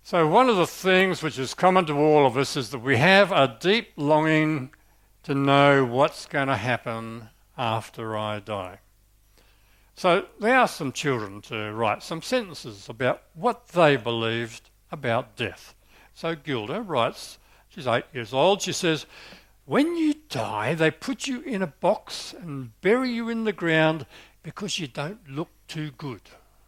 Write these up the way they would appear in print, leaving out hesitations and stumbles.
So one of the things which is common to all of us is that we have a deep longing to know what's going to happen after I die. So they asked some children to write some sentences about what they believed about death. So Gilda writes, she's 8 years old, she says, "When you die, they put you in a box and bury you in the ground because you don't look too good."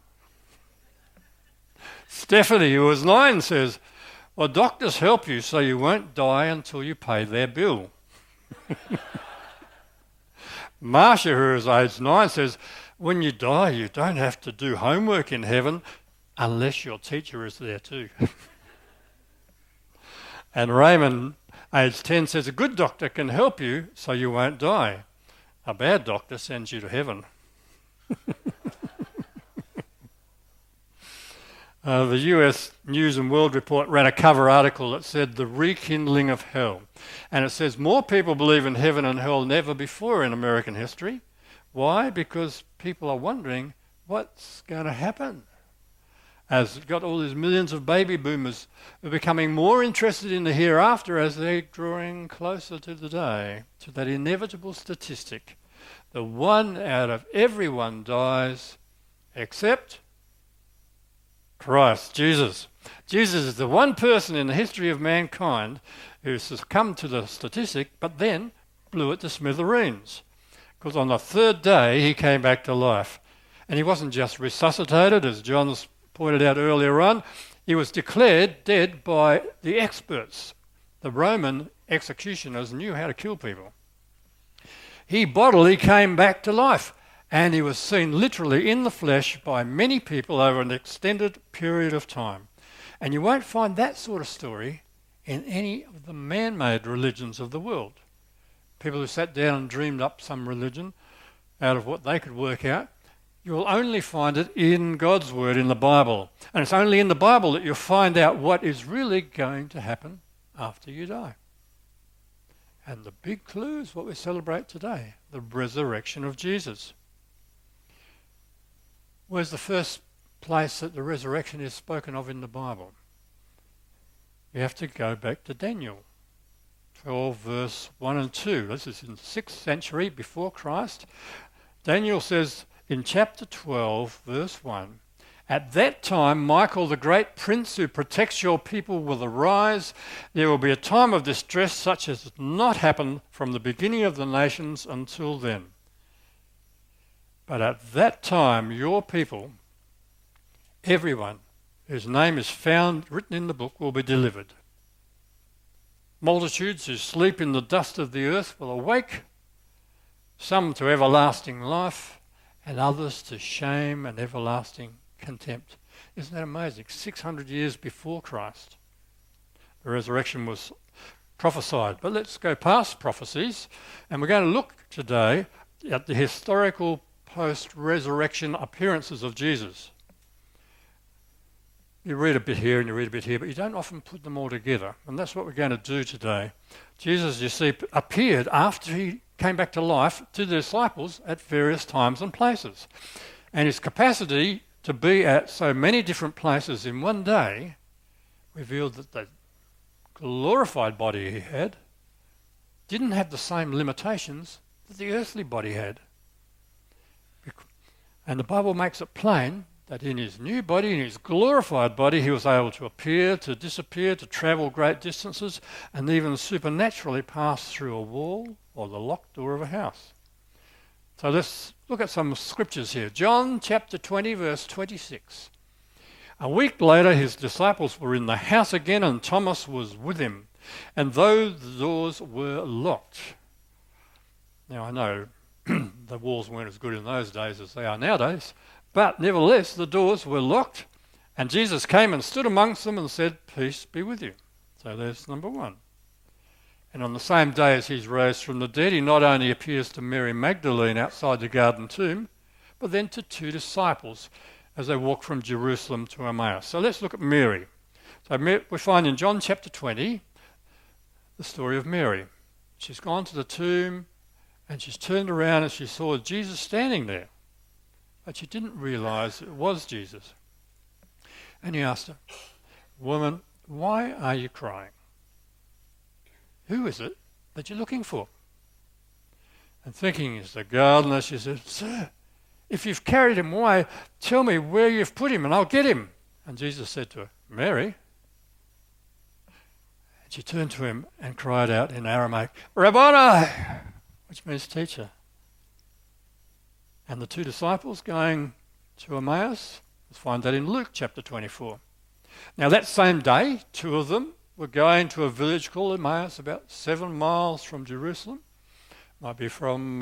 Stephanie, who was 9, says, "Well, doctors help you so you won't die until you pay their bill." Marcia, who is age 9, says, "When you die, you don't have to do homework in heaven unless your teacher is there too." And Raymond, age 10, says, "A good doctor can help you so you won't die. A bad doctor sends you to heaven." The US News and World Report ran a cover article that said the rekindling of hell. And it says more people believe in heaven and hell than ever before in American history. Why? Because people are wondering what's going to happen. As you've got all these millions of baby boomers who are becoming more interested in the hereafter as they're drawing closer to the day, to that inevitable statistic. The 1 out of everyone dies except Christ, Jesus. Jesus is the one person in the history of mankind who succumbed to the statistic but then blew it to smithereens. Because on the 3rd day he came back to life. And he wasn't just resuscitated, as John's pointed out earlier on, he was declared dead by the experts. The Roman executioners knew how to kill people. He bodily came back to life. And he was seen literally in the flesh by many people over an extended period of time. And you won't find that sort of story in any of the man-made religions of the world. People who sat down and dreamed up some religion out of what they could work out. You will only find it in God's word, in the Bible. And it's only in the Bible that you'll find out what is really going to happen after you die. And the big clue is what we celebrate today, the resurrection of Jesus. Where's the first place that the resurrection is spoken of in the Bible? You have to go back to Daniel 12, verse 1 and 2. This is in the 6th century before Christ. Daniel says in chapter 12, verse 1, "At that time, Michael, the great prince who protects your people, will arise. There will be a time of distress such as has not happened from the beginning of the nations until then. But at that time, your people, everyone whose name is found written in the book, will be delivered. Multitudes who sleep in the dust of the earth will awake, some to everlasting life, and others to shame and everlasting contempt." Isn't that amazing? 600 years before Christ, the resurrection was prophesied. But let's go past prophecies, and we're going to look today at the historical post-resurrection appearances of Jesus. You read a bit here and you read a bit here, but you don't often put them all together. And that's what we're going to do today. Jesus, you see, appeared after he came back to life to the disciples at various times and places. And his capacity to be at so many different places in one day revealed that the glorified body he had didn't have the same limitations that the earthly body had. And the Bible makes it plain that in his new body, in his glorified body, he was able to appear, to disappear, to travel great distances, and even supernaturally pass through a wall or the locked door of a house. So let's look at some scriptures here. John chapter 20, verse 26. "A week later, his disciples were in the house again, and Thomas was with him. And though the doors were locked..." Now, I know the walls weren't as good in those days as they are nowadays, but nevertheless the doors were locked, and Jesus came and stood amongst them and said, "Peace be with you." So there's number 1. And on the same day as he's raised from the dead, he not only appears to Mary Magdalene outside the garden tomb, but then to 2 disciples as they walk from Jerusalem to Emmaus. So let's look at Mary. So we find in John chapter 20 the story of Mary. She's gone to the tomb, and she's turned around and she saw Jesus standing there. But she didn't realise it was Jesus. And he asked her, "Woman, why are you crying? Who is it that you're looking for?" And thinking it's the gardener, she said, "Sir, if you've carried him away, tell me where you've put him and I'll get him." And Jesus said to her, "Mary." And she turned to him and cried out in Aramaic, "Rabboni," which means teacher. And the two disciples going to Emmaus, let's find that in Luke chapter 24. Now that same day, two of them were going to a village called Emmaus, about 7 miles from Jerusalem. Might be from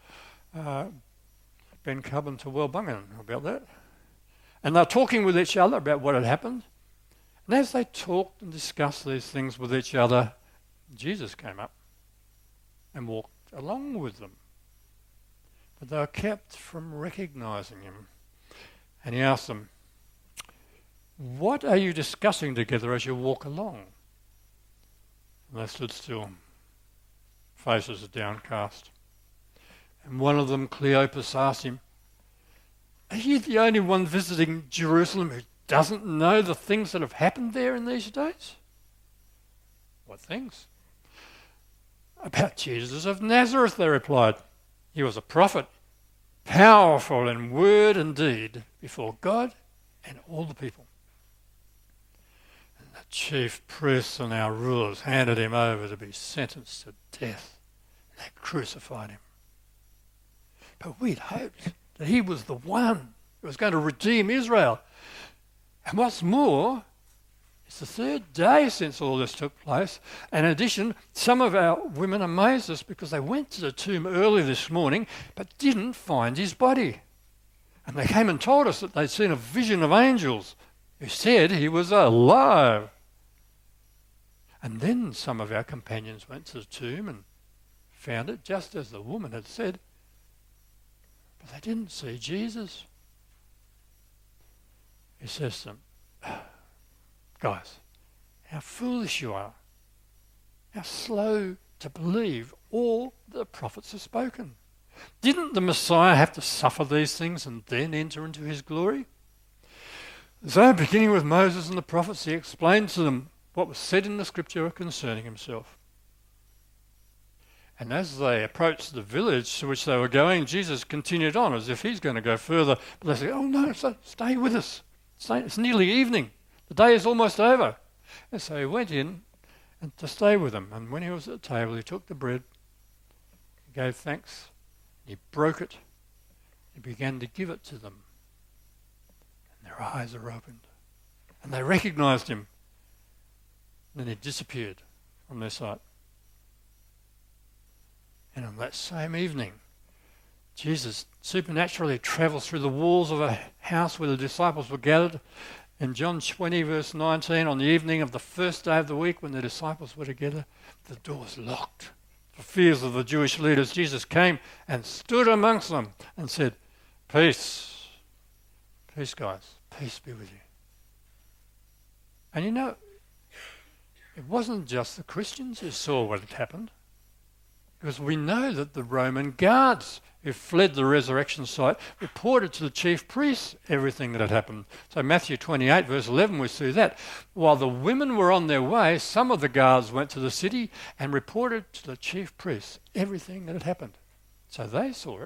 Ben Cubban to Wellbungan, about that. And they're talking with each other about what had happened. And as they talked and discussed these things with each other, Jesus came up and walked along with them. But they were kept from recognizing him. And he asked them, "What are you discussing together as you walk along?" And they stood still, faces downcast. And one of them, Cleopas, asked him, "Are you the only one visiting Jerusalem who doesn't know the things that have happened there in these days?" "What things?" "About Jesus of Nazareth," they replied. "He was a prophet, powerful in word and deed before God and all the people." And the chief priests and our rulers handed him over to be sentenced to death. They crucified him. But we'd hoped that he was the one who was going to redeem Israel. And what's more, it's the third day since all this took place. And in addition, some of our women amazed us because they went to the tomb early this morning but didn't find his body. And they came and told us that they'd seen a vision of angels who said he was alive. And then some of our companions went to the tomb and found it just as the woman had said, but they didn't see Jesus. He says to them, "Guys, how foolish you are. How slow to believe all the prophets have spoken. Didn't the Messiah have to suffer these things and then enter into his glory?" So, beginning with Moses and the prophets, he explained to them what was said in the scripture concerning himself. And as they approached the village to which they were going, Jesus continued on as if he's going to go further. But they said, "Oh no, stay with us. It's nearly evening. The day is almost over." And so he went in and to stay with them. And when he was at the table, he took the bread, he gave thanks, he broke it, he began to give it to them. And their eyes were opened. And they recognized him. And then he disappeared from their sight. And on that same evening, Jesus supernaturally travels through the walls of a house where the disciples were gathered. In John 20, verse 19, on the evening of the first day of the week when the disciples were together, the doors locked. For fears of the Jewish leaders, Jesus came and stood amongst them and said, "Peace. Peace, guys. Peace be with you." And you know, it wasn't just the Christians who saw what had happened. Because we know that the Roman guards who fled the resurrection site reported to the chief priests everything that had happened. So Matthew 28 verse 11 we see that. While the women were on their way, some of the guards went to the city and reported to the chief priests everything that had happened. So they saw it.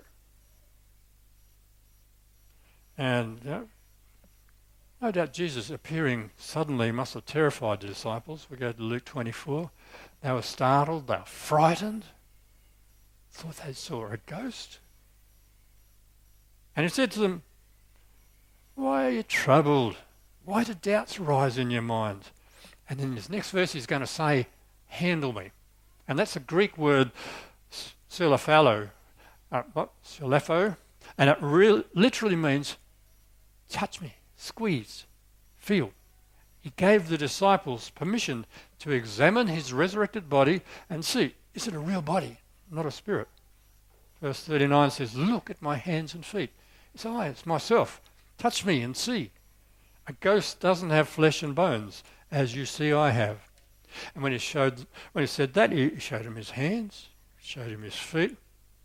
And no doubt Jesus appearing suddenly must have terrified the disciples. We go to Luke 24. They were startled, they were frightened. Thought they saw a ghost. And he said to them, "Why are you troubled? Why do doubts rise in your mind?" And in his next verse he's going to say, "Handle me." And that's a Greek word, silafalo, silapho, and it literally means touch me, squeeze, feel. He gave the disciples permission to examine his resurrected body and see, is it a real body? Not a spirit. Verse 39 says, "Look at my hands and feet." It's it's myself. Touch me and see. A ghost doesn't have flesh and bones, as you see I have. And when he said that, he showed him his hands, showed him his feet.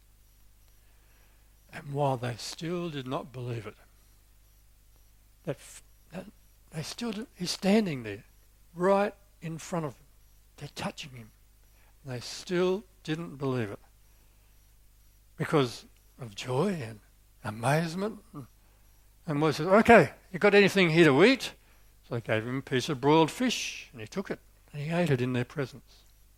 And while they still did not believe it, he's standing there right in front of them. They're touching him. They still didn't believe it because of joy and amazement. And Moses said, okay, you got anything here to eat? So they gave him a piece of broiled fish, and he took it, and he ate it in their presence.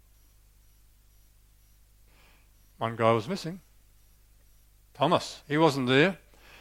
One guy was missing. Thomas. He wasn't there.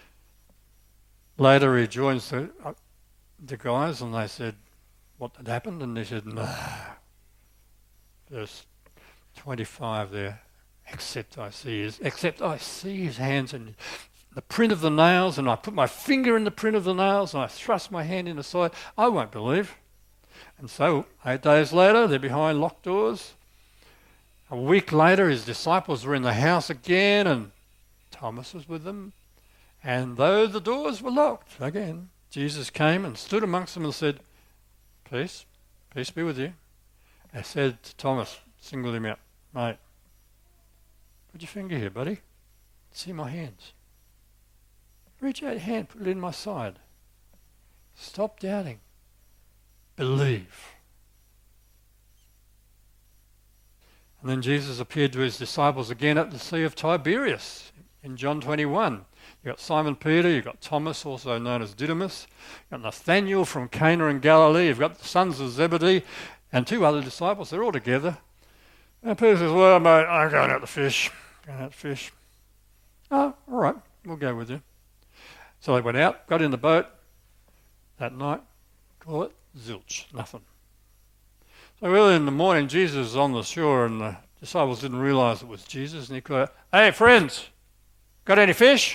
Later he joins the guys, and they said what had happened, and he said, no. Verse 25 there, except I see his hands and the print of the nails, and I put my finger in the print of the nails, and I thrust my hand in the side, I won't believe. And so 8 days later, they're behind locked doors. A week later, his disciples were in the house again, and Thomas was with them. And though the doors were locked, again, Jesus came and stood amongst them and said, peace be with you. I said to Thomas, singled him out, mate, put your finger here, buddy. See my hands. Reach out your hand, put it in my side. Stop doubting. Believe. And then Jesus appeared to his disciples again at the Sea of Tiberias in John 21. You've got Simon Peter, you've got Thomas, also known as Didymus, you've got Nathanael from Cana in Galilee, you've got the sons of Zebedee, and 2 other disciples. They're all together. And Peter says, well, mate, I'm going out to fish. Oh, all right, we'll go with you. So they went out, got in the boat that night, call it zilch, nothing. So early in the morning, Jesus was on the shore, and the disciples didn't realise it was Jesus, and he called out, hey, friends, got any fish?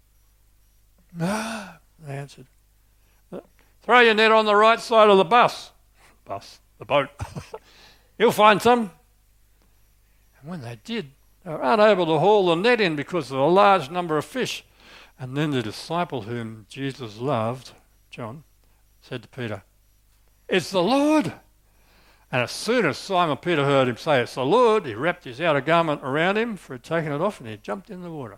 No, they answered. Throw your net on the right side of the the boat. You'll find some. And when they did, they were unable to haul the net in because of a large number of fish. And then the disciple whom Jesus loved, John, said to Peter, it's the Lord. And as soon as Simon Peter heard him say, it's the Lord, he wrapped his outer garment around him, for he'd taken it off, and he jumped in the water.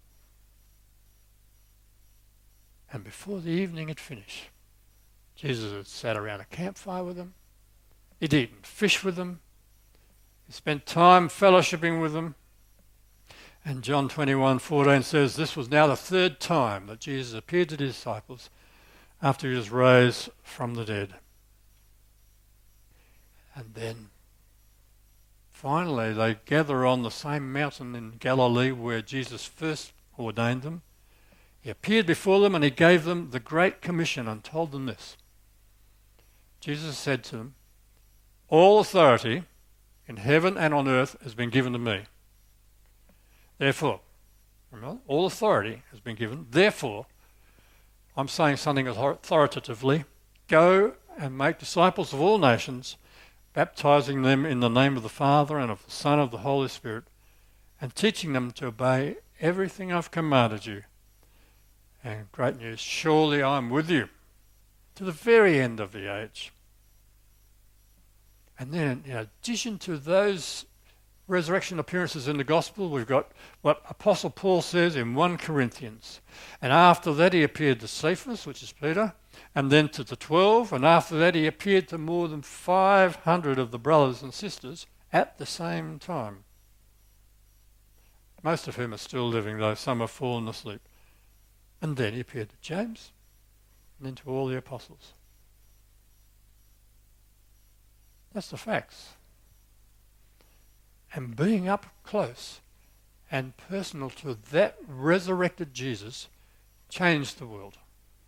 And before the evening had finished, Jesus had sat around a campfire with them. He'd eaten fish with them. He spent time fellowshipping with them. And John 21:14 says this was now the 3rd time that Jesus appeared to the disciples after he was raised from the dead. And then finally they gather on the same mountain in Galilee where Jesus first ordained them. He appeared before them and he gave them the Great Commission and told them this. Jesus said to them, all authority in heaven and on earth has been given to me. Therefore, remember, all authority has been given. Therefore, I'm saying something authoritatively. Go and make disciples of all nations, baptizing them in the name of the Father and of the Son and of the Holy Spirit, and teaching them to obey everything I've commanded you. And great news, surely I'm with you to the very end of the age. And then, in addition to those resurrection appearances in the gospel, we've got what Apostle Paul says in 1 Corinthians. And after that he appeared to Cephas, which is Peter, and then to the 12, and after that he appeared to more than 500 of the brothers and sisters at the same time. Most of whom are still living, though some have fallen asleep. And then he appeared to James, and then to all the apostles. That's the facts. And being up close and personal to that resurrected Jesus changed the world.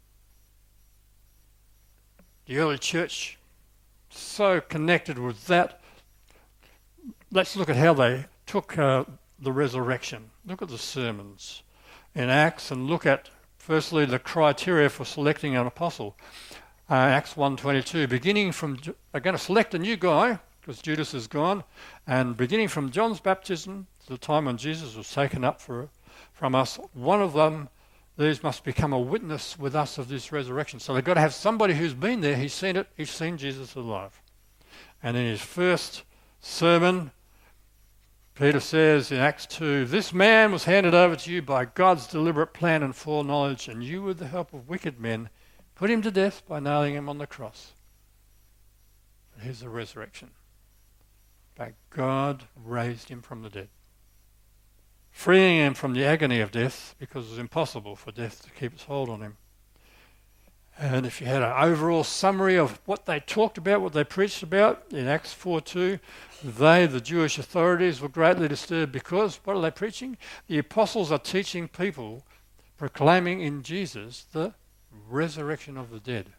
The early church, so connected with that. Let's look at how they took the resurrection. Look at the sermons in Acts and look at, firstly, the criteria for selecting an apostle. Acts 1:22, they're going to select a new guy, because Judas is gone, and beginning from John's baptism to the time when Jesus was taken up from us, one of them, these must become a witness with us of this resurrection. So they've got to have somebody who's been there, he's seen it, he's seen Jesus alive. And in his first sermon, Peter says in Acts 2, this man was handed over to you by God's deliberate plan and foreknowledge, and you, with the help of wicked men, put him to death by nailing him on the cross. he's the resurrection. But God raised him from the dead, freeing him from the agony of death, because it was impossible for death to keep its hold on him. And if you had an overall summary of what they talked about, what they preached about, in Acts 4:2, they, the Jewish authorities, were greatly disturbed because, what are they preaching? The apostles are teaching people, proclaiming in Jesus the resurrection of the dead.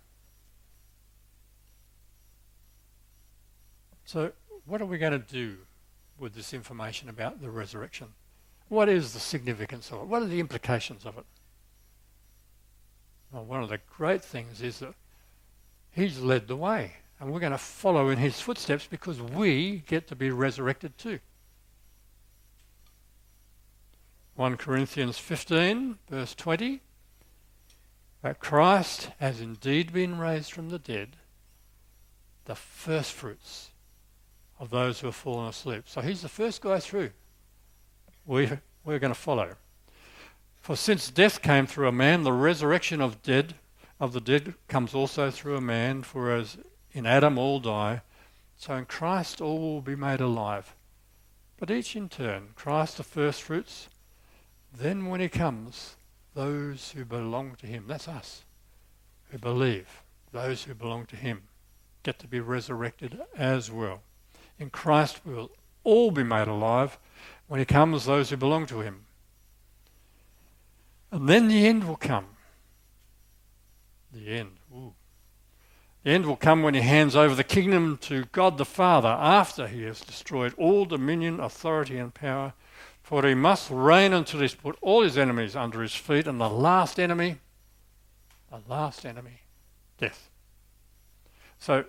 So what are we going to do with this information about the resurrection? What is the significance of it? What are the implications of it? Well, one of the great things is that he's led the way, and we're going to follow in his footsteps because we get to be resurrected too. 1 Corinthians 15, verse 20, that Christ has indeed been raised from the dead, the first fruits of those who have fallen asleep. So he's the first guy through. We're going to follow. For since death came through a man, the resurrection of the dead comes also through a man. For as in Adam all die, so in Christ all will be made alive. But each in turn, Christ the first fruits, then when he comes, those who belong to him, that's us, who believe, those who belong to him, get to be resurrected as well. In Christ we will all be made alive. When he comes, those who belong to him. And then the end will come. The end. Ooh. The end will come when he hands over the kingdom to God the Father after he has destroyed all dominion, authority and power. For he must reign until he's put all his enemies under his feet, and the last enemy, death. So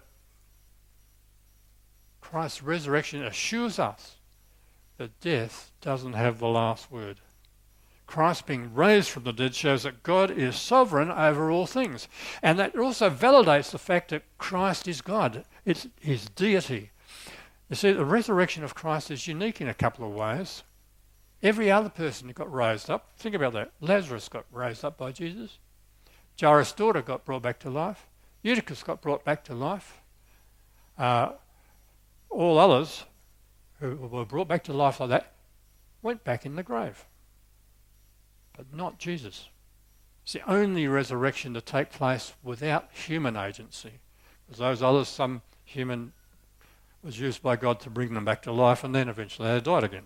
Christ's resurrection assures us that death doesn't have the last word. Christ being raised from the dead shows that God is sovereign over all things. And that also validates the fact that Christ is God. It's his deity. You see, the resurrection of Christ is unique in a couple of ways. Every other person who got raised up, think about that. Lazarus got raised up by Jesus. Jairus' daughter got brought back to life. Eutychus got brought back to life. All others who were brought back to life like that went back in the grave. But not Jesus. It's the only resurrection to take place without human agency. Because those others, some human was used by God to bring them back to life, and then eventually they died again.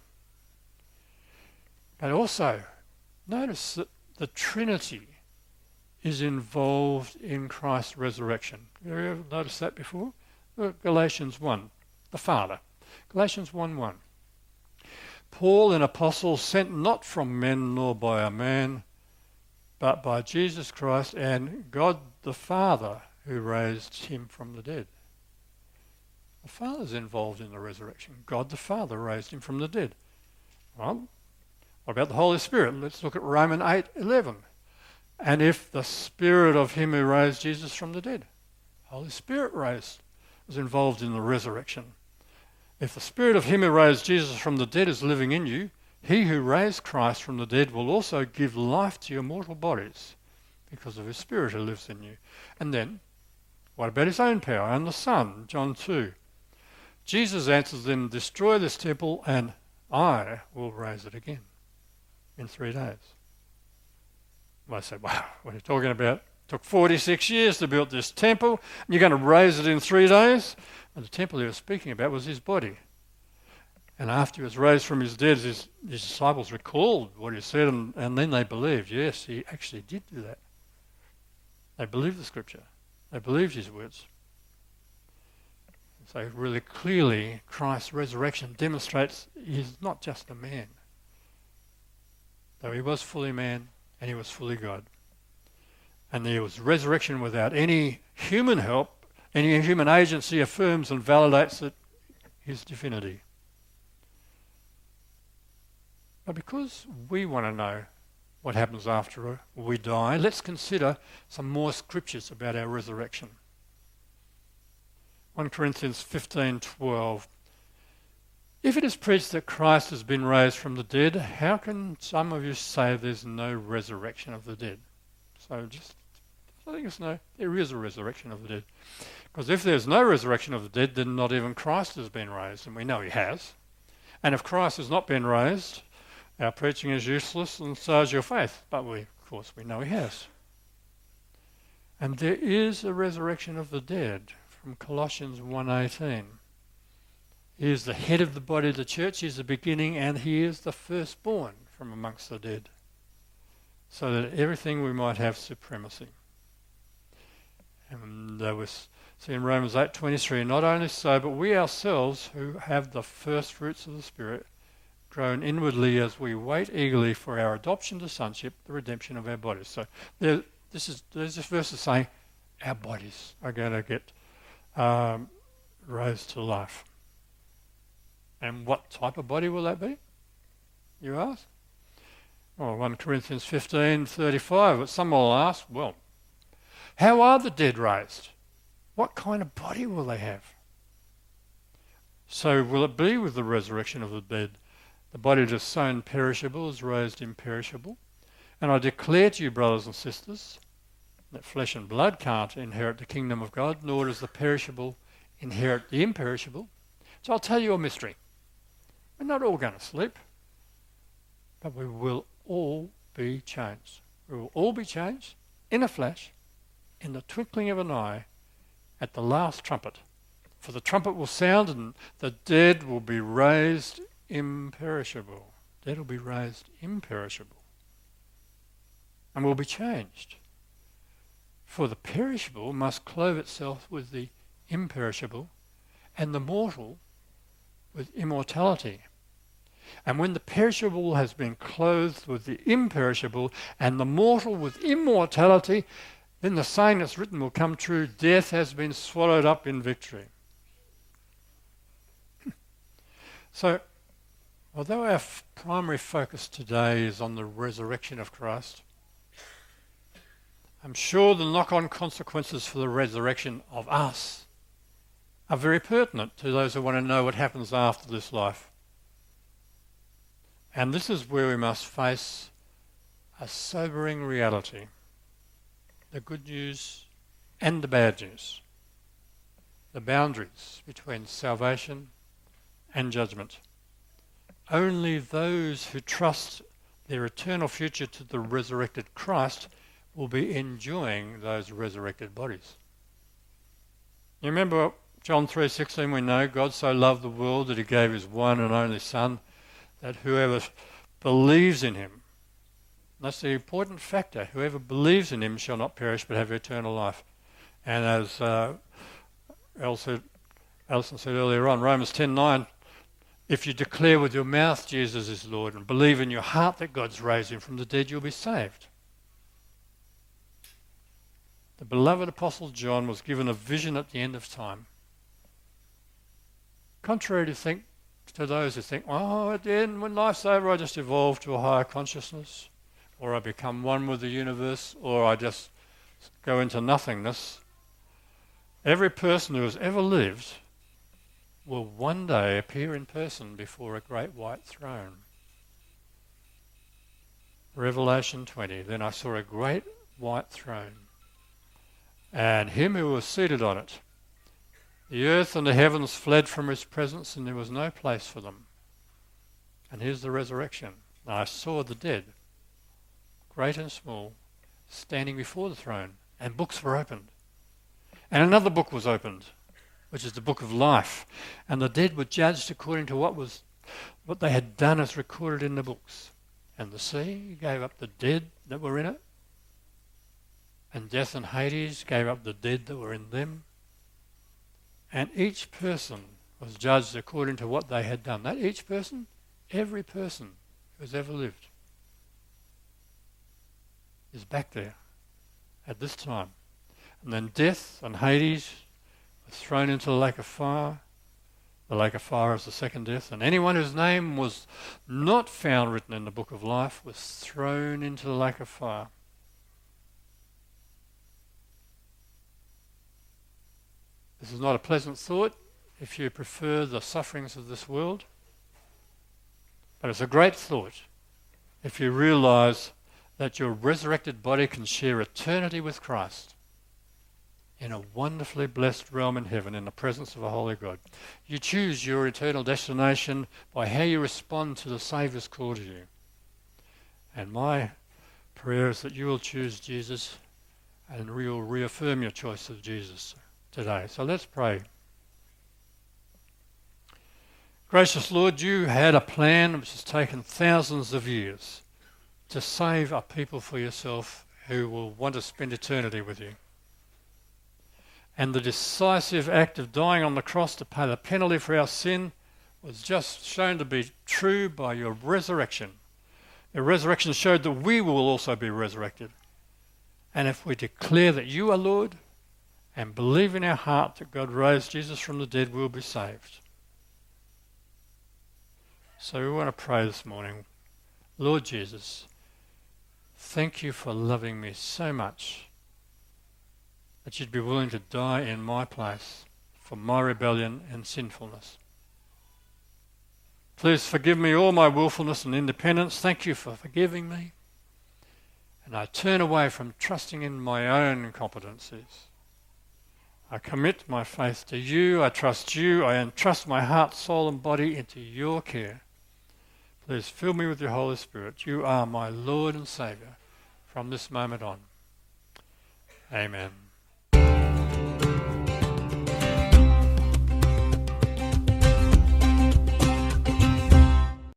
But also, notice that the Trinity is involved in Christ's resurrection. Have you ever noticed that before? Look, Galatians 1, the Father. Galatians 1:1. Paul, an apostle, sent not from men nor by a man, but by Jesus Christ and God the Father, who raised him from the dead. The Father's involved in the resurrection. God the Father raised him from the dead. Well, what about the Holy Spirit? Let's look at Romans 8:11. And if the Spirit of him who raised Jesus from the dead, Holy Spirit was involved in the resurrection. If the Spirit of him who raised Jesus from the dead is living in you, he who raised Christ from the dead will also give life to your mortal bodies because of his Spirit who lives in you. And then, what about his own power and the Son? John 2. Jesus answers them, destroy this temple and I will raise it again in 3 days. Well, I said, wow, what are you talking about? It took 46 years to build this temple, and you're going to raise it in 3 days? And the temple he was speaking about was his body. And after he was raised from his dead, his disciples recalled what he said, and then they believed, yes, he actually did do that. They believed the scripture. They believed his words. So really clearly, Christ's resurrection demonstrates he's not just a man. Though he was fully man and he was fully God. And there was resurrection without any human help. Any human agency affirms and validates that his divinity. But because we want to know what happens after we die, let's consider some more scriptures about our resurrection. 1 Corinthians 15:12. If it is preached that Christ has been raised from the dead, how can some of you say there's no resurrection of the dead? So just I think it's no. There is a resurrection of the dead. Because if there's no resurrection of the dead, then not even Christ has been raised, and we know he has. And if Christ has not been raised, our preaching is useless, and so is your faith. But of course, we know he has. And there is a resurrection of the dead from Colossians 1:18. He is the head of the body of the church, he is the beginning, and he is the firstborn from amongst the dead, so that everything we might have supremacy. And we see in Romans 8:23, not only so, but we ourselves who have the first fruits of the Spirit, groan inwardly as we wait eagerly for our adoption to sonship, the redemption of our bodies. So there's this verse is saying our bodies are going to get raised to life. And what type of body will that be, you ask? Well, 1 Corinthians 15:35, but some will ask, well, how are the dead raised? What kind of body will they have? So will it be with the resurrection of the dead? The body that is sown perishable is raised imperishable. And I declare to you, brothers and sisters, that flesh and blood can't inherit the kingdom of God, nor does the perishable inherit the imperishable. So I'll tell you a mystery. We're not all going to sleep, but we will all be changed. We will all be changed in a flash, in the twinkling of an eye, at the last trumpet. For the trumpet will sound and the dead will be raised imperishable. Dead will be raised imperishable. And will be changed. For the perishable must clothe itself with the imperishable, and the mortal with immortality. And when the perishable has been clothed with the imperishable, and the mortal with immortality, then the saying that's written will come true, death has been swallowed up in victory. So, although our primary focus today is on the resurrection of Christ, I'm sure the knock-on consequences for the resurrection of us are very pertinent to those who want to know what happens after this life. And this is where we must face a sobering reality, the good news and the bad news, the boundaries between salvation and judgment. Only those who trust their eternal future to the resurrected Christ will be enjoying those resurrected bodies. You remember John 3:16, we know God so loved the world that he gave his one and only Son, that whoever believes in him, that's the important factor, whoever believes in him shall not perish but have eternal life. And as Alison said earlier on, Romans 10:9, if you declare with your mouth Jesus is Lord and believe in your heart that God's raised him from the dead, you'll be saved. The beloved Apostle John was given a vision at the end of time. Contrary to those who think, oh, at the end, when life's over, I just evolve to a higher consciousness, or I become one with the universe, or I just go into nothingness. Every person who has ever lived will one day appear in person before a great white throne. Revelation 20, then I saw a great white throne, and him who was seated on it. The earth and the heavens fled from his presence, and there was no place for them. And here's the resurrection. And I saw the dead, great and small, standing before the throne, and books were opened. And another book was opened, which is the book of life. And the dead were judged according to what they had done as recorded in the books. And the sea gave up the dead that were in it, and death and Hades gave up the dead that were in them. And each person was judged according to what they had done. That each person, every person who has ever lived, is back there at this time. And then death and Hades were thrown into the lake of fire. The lake of fire is the second death. And anyone whose name was not found written in the book of life was thrown into the lake of fire. This is not a pleasant thought if you prefer the sufferings of this world, but it's a great thought if you realize that your resurrected body can share eternity with Christ in a wonderfully blessed realm in heaven in the presence of a holy God. You choose your eternal destination by how you respond to the Saviour's call to you. And my prayer is that you will choose Jesus and you'll reaffirm your choice of Jesus today. So let's pray. Gracious Lord, you had a plan which has taken thousands of years to save a people for yourself who will want to spend eternity with you. And the decisive act of dying on the cross to pay the penalty for our sin was just shown to be true by your resurrection. Your resurrection showed that we will also be resurrected. And if we declare that you are Lord and believe in our heart that God raised Jesus from the dead, we'll be saved. So we want to pray this morning. Lord Jesus, thank you for loving me so much that you'd be willing to die in my place for my rebellion and sinfulness. Please forgive me all my willfulness and independence. Thank you for forgiving me. And I turn away from trusting in my own competencies. I commit my faith to you. I trust you. I entrust my heart, soul and body into your care. Please fill me with your Holy Spirit. You are my Lord and Saviour from this moment on. Amen.